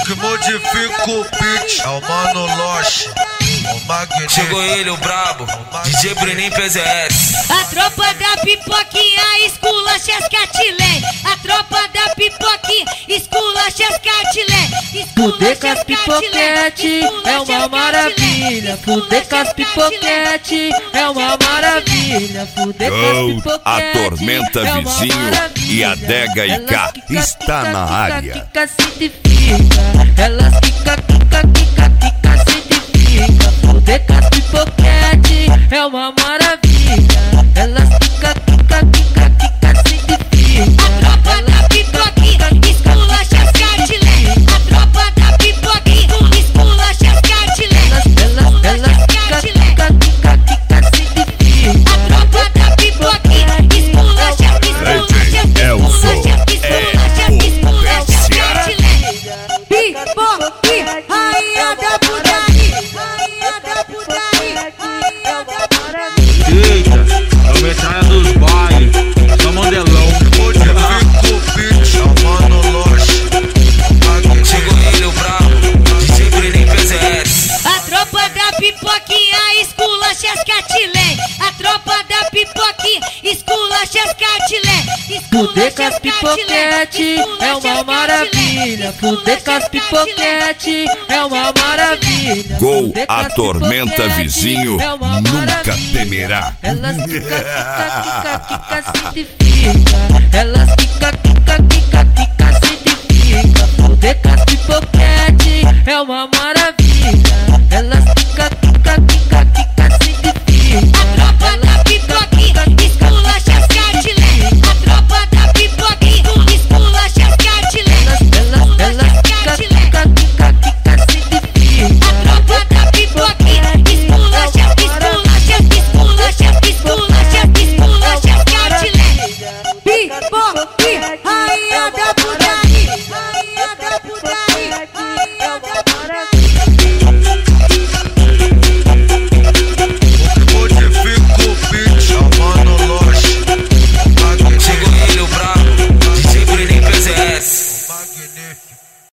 que modifica o beat é o Mano Loche, o Magnífico. Chegou ele, o brabo, DJ Bruninho PZS. A tropa da pipoquinha esculacha as catilé. A tropa da pipoquinha esculacha as catilé. Fuder com as pipoquete é uma maravilha. Fuder com as pipoquete é uma maravilha. Fuder com as pipoquete a Tormenta é uma Vizinho maravilha. e a Dega IK está na área. Kika se identifica, elas kika se identifica. Fuder com as pipoquete é uma maravilha. Elas kika se identifica. A tropa da pipoquinha esculacha as catilé. A tropa da pipoquinha esculacha as catilé. Elas kika se identifica. A tropa da pipoquinha esculacha as catilé. Pipoquinha, rainha da putaria, rainha da putaria, rainha da putaria. Eita, é o metralha dos bailes, só modelão. Modifica o beat é o Mano Loche, o Magnífico. Chegou ele, o brabo, DJ Bruninho PZS. A tropa da pipoquinha esculacha as catilé. A tropa da pipoquinha esculacha as catilé. Fuder com as pipoquete é uma maravilha. Fuder com as pipoquete é uma maravilha. Gol, a Tormenta Vizinho nunca temerá. Elas kika se identifica. Elas kika